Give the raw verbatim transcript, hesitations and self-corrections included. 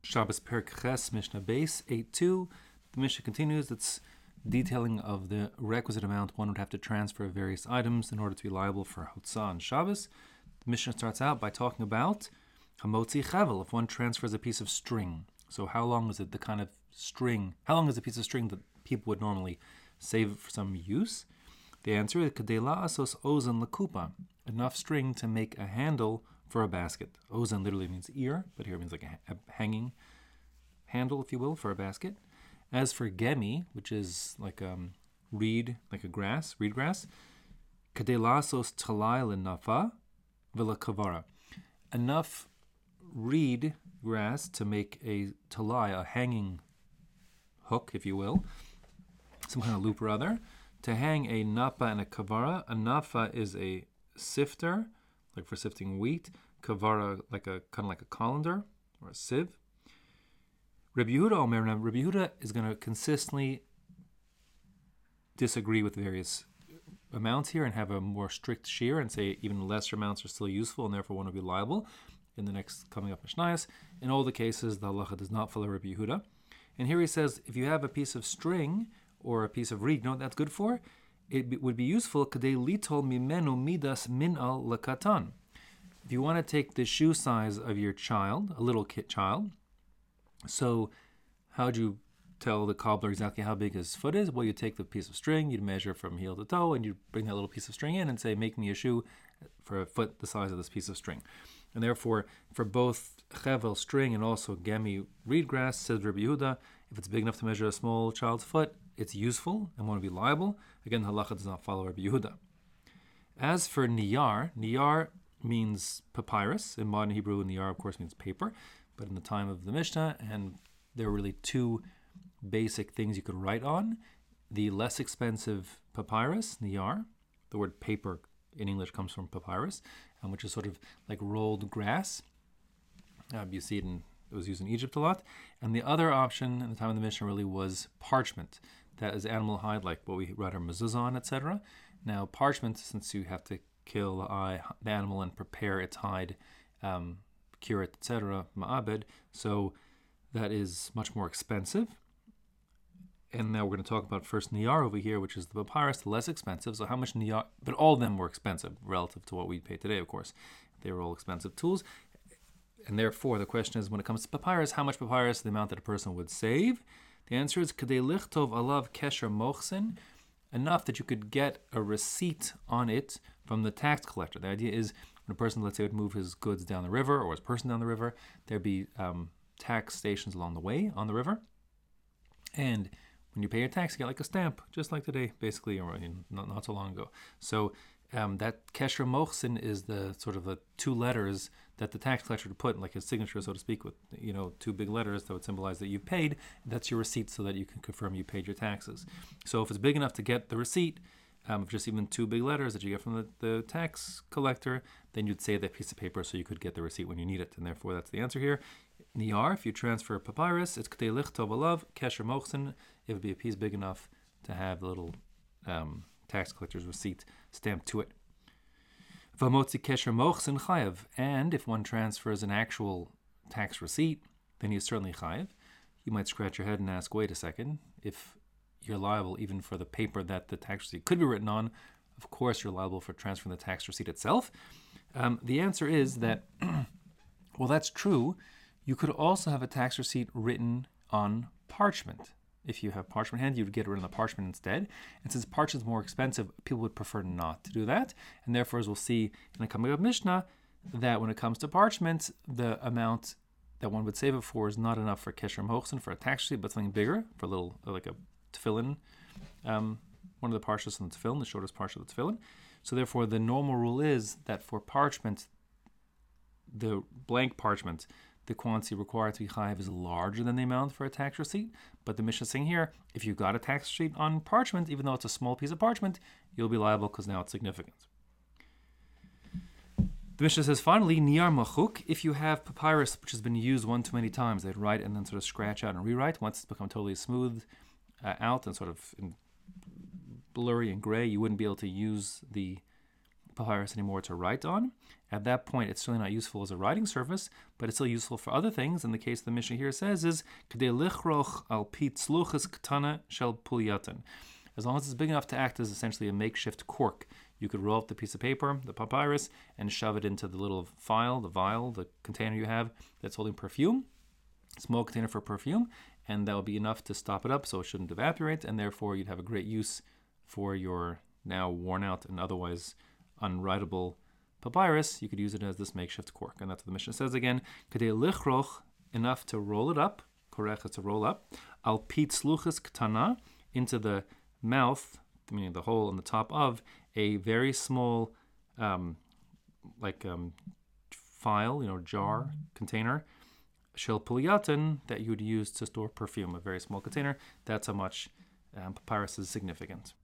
Shabbos Perek Ches, Mishnah Beis, eight two. The Mishnah continues. It's detailing of the requisite amount one would have to transfer various items in order to be liable for Hotzah on Shabbos. The Mishnah starts out by talking about Hamotzi Chavel, if one transfers a piece of string. So how long is it the kind of string, how long is a piece of string that people would normally save for some use? The answer is Kadela Asos Ozen Lakupa, enough string to make a handle for a basket. Ozen literally means ear, but here it means like a, a hanging handle, if you will, for a basket. As for gemi, which is like um, reed, like a grass, reed grass, kadelasos talai lenafa vela kavara, enough reed grass to make a talai, a hanging hook, if you will, some kind of loop or other, to hang a napa and a kavara. A nafa is a sifter, like for sifting wheat. Kavara, like a kind of like a colander or a sieve. Rabbi Yehuda Omer, now Rabbi Yehuda is going to consistently disagree with various amounts here and have a more strict shear and say even lesser amounts are still useful and therefore one will be liable in the next coming up Mishnayos. In all the cases, the halacha does not follow Rabbi Yehuda. And here he says, if you have a piece of string or a piece of reed, you know what that's good for? It would be useful, kadei litol mimenu midas minal lakatan. If you want to take the shoe size of your child, a little kid child, so how'd you tell the cobbler exactly how big his foot is? Well, you take the piece of string, you'd measure from heel to toe, and you bring that little piece of string in and say, make me a shoe for a foot the size of this piece of string. And therefore, for both chevel, string, and also gemi, reed grass, says Rabbi Yehuda, if it's big enough to measure a small child's foot, it's useful and won't be liable. Again, halacha does not follow Rabbi Yehuda. As for niyar, niyar means papyrus. In modern Hebrew, niyar, of course, means paper. But in the time of the Mishnah, and there were really two basic things you could write on. The less expensive papyrus, niyar, the word paper in English comes from papyrus, um, which is sort of like rolled grass. Uh, you see it in, it was used in Egypt a lot. And the other option in the time of the Mishnah really was parchment. That is animal hide, like what we write our mezuzah on, et cetera. Now, parchment, since you have to kill the, the animal and prepare its hide, um, cure it, et cetera, ma'abed, so that is much more expensive. And now we're going to talk about first niyar over here, which is the papyrus, the less expensive. So how much niyar, but all of them were expensive relative to what we pay today, of course. They were all expensive tools. And therefore, the question is, when it comes to papyrus, how much papyrus, the amount that a person would save? The answer is, kadei lichtov alav kesher mochsin, enough that you could get a receipt on it from the tax collector. The idea is, when a person, let's say, would move his goods down the river or his person down the river, there'd be um, tax stations along the way on the river. And when you pay your tax, you get like a stamp, just like today, basically, or not, not so long ago. So um, that kesher mochsin is the sort of the two letters that the tax collector would put, like his signature, so to speak, with, you know, two big letters that would symbolize that you paid. That's your receipt, so that you can confirm you paid your taxes. So if it's big enough to get the receipt, um, of just even two big letters that you get from the, the tax collector, then you'd save that piece of paper so you could get the receipt when you need it. And therefore, that's the answer here. Niyar, if you transfer papyrus, it's k'tei lichtov alav kesher mochsin. It would be a piece big enough to have the little um, tax collector's receipt stamped to it. V'motzi kesher mochsin chayav. And if one transfers an actual tax receipt, then he's certainly chayav. You might scratch your head and ask, wait a second, if you're liable even for the paper that the tax receipt could be written on, of course you're liable for transferring the tax receipt itself. Um, the answer is that, well, that's true. You could also have a tax receipt written on parchment. If you have parchment handy, you would get it written on the parchment instead. And since parchment is more expensive, people would prefer not to do that. And therefore, as we'll see in the coming up Mishnah, that when it comes to parchment, the amount that one would save it for is not enough for kesher mochsin, for a tax receipt, but something bigger, for a little, like a tefillin, um, one of the parshas in the tefillin, the shortest parsha of the tefillin. So therefore, the normal rule is that for parchment, the blank parchment, the quantity required to be chayav is larger than the amount for a tax receipt. But the Mishnah is saying here, if you got a tax receipt on parchment, even though it's a small piece of parchment, you'll be liable because now it's significant. The Mishnah says, finally, niyar machuk, if you have papyrus which has been used one too many times, they'd write and then sort of scratch out and rewrite. Once it's become totally smooth uh, out and sort of in blurry and gray, you wouldn't be able to use the papyrus anymore to write on. At that point, it's really not useful as a writing surface, but it's still useful for other things. And the case the Mishnah here says is K'dei lichroch al pi tzluchas ktana shel puliatan. As long as it's big enough to act as essentially a makeshift cork, you could roll up the piece of paper, the papyrus, and shove it into the little vial, the vial, the container you have that's holding perfume, small container for perfume, and that will be enough to stop it up so it shouldn't evaporate, and therefore you'd have a great use for your now worn out and otherwise unwritable papyrus. You could use it as this makeshift cork. And that's what the Mishnah says again. Kedei lichroch, enough to roll it up, korech is to roll up, al pi tzluchas ktana, into the mouth, meaning the hole in the top of a very small, um, like um, file, you know, jar, container, shel puliatan, that you would use to store perfume, a very small container. That's how much um, papyrus is significant.